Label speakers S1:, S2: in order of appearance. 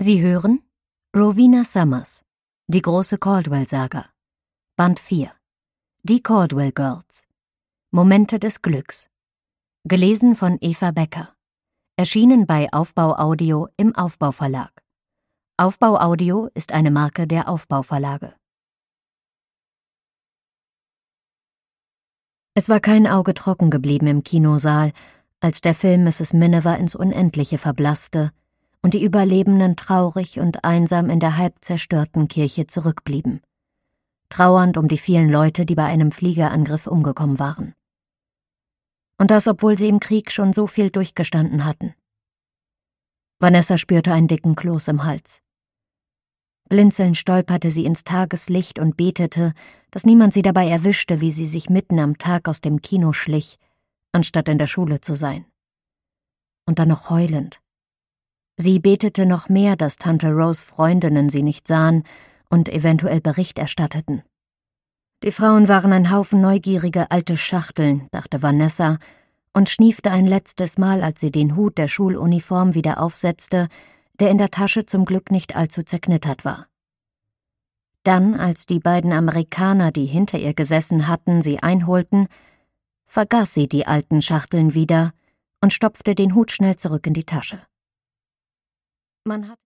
S1: Sie hören Rowena Summers, die große Caldwell-Saga, Band 4, Die Caldwell Girls, Momente des Glücks, gelesen von Eva Becker, erschienen bei Aufbau Audio im Aufbau Verlag. Aufbau Audio ist eine Marke der Aufbau Verlage. Es war kein Auge trocken geblieben im Kinosaal, als der Film Mrs. Miniver ins Unendliche verblasste und die Überlebenden traurig und einsam in der halb zerstörten Kirche zurückblieben, trauernd um die vielen Leute, die bei einem Fliegerangriff umgekommen waren. Und das, obwohl sie im Krieg schon so viel durchgestanden hatten. Vanessa spürte einen dicken Kloß im Hals. Blinzelnd stolperte sie ins Tageslicht und betete, dass niemand sie dabei erwischte, wie sie sich mitten am Tag aus dem Kino schlich, anstatt in der Schule zu sein. Und dann noch heulend. Sie betete noch mehr, dass Tante Rose Freundinnen sie nicht sahen und eventuell Bericht erstatteten. Die Frauen waren ein Haufen neugierige alte Schachteln, dachte Vanessa, und schniefte ein letztes Mal, als sie den Hut der Schuluniform wieder aufsetzte, der in der Tasche zum Glück nicht allzu zerknittert war. Dann, als die beiden Amerikaner, die hinter ihr gesessen hatten, sie einholten, vergaß sie die alten Schachteln wieder und stopfte den Hut schnell zurück in die Tasche. Man hat